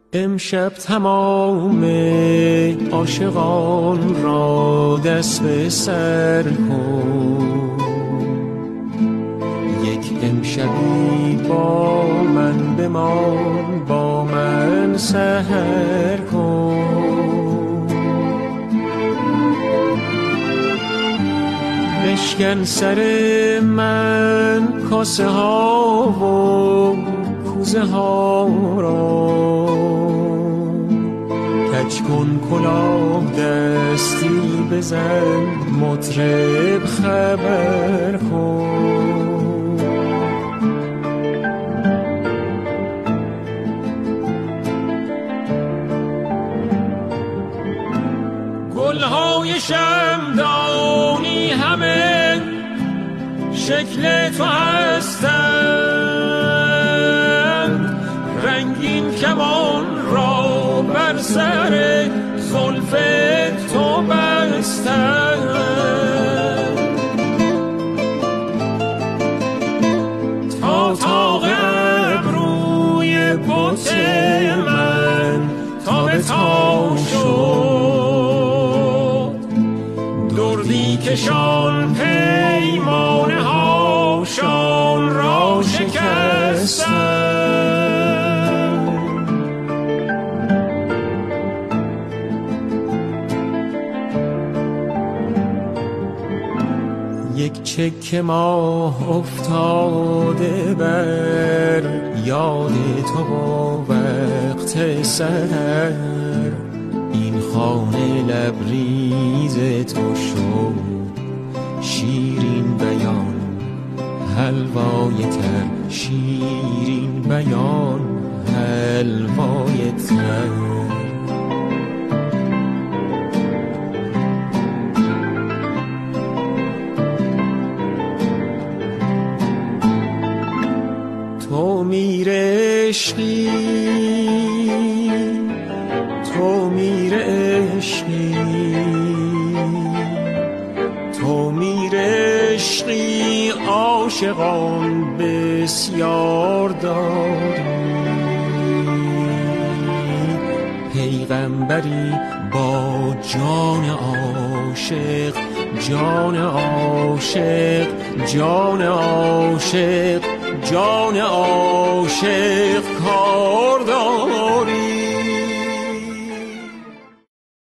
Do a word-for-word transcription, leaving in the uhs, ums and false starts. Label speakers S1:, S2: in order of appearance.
S1: امشب تمام عاشقان را دست به سر کن، یک امشبی با من بمان، با من سحر کن. بشکن سر من کاسه ها و کوزه ها را، کج کن کلاه دستی بزن، مطرب خبر کن. گلهای شمعدانی همه شکل تو هستند، رنگین کمان را بر سر زلف تو بستند. تا تاق ابروی بت من تا به تا شد، دردی کشان پیمانه هاشان را شکستند. یک چکه ماه افتاده بر یاد تو با وقت سحر، این خانه لبریز تو شد شیرین بیان، حلوای تر شیرین بیان، حلوای تر. تو میره عشقی، تو میره عشقی، تو میره عشقی، عاشقان بسیار داری، پیغمبری با جان عاشق، جان عاشق، جان عاشق، جان عاشق کار داری.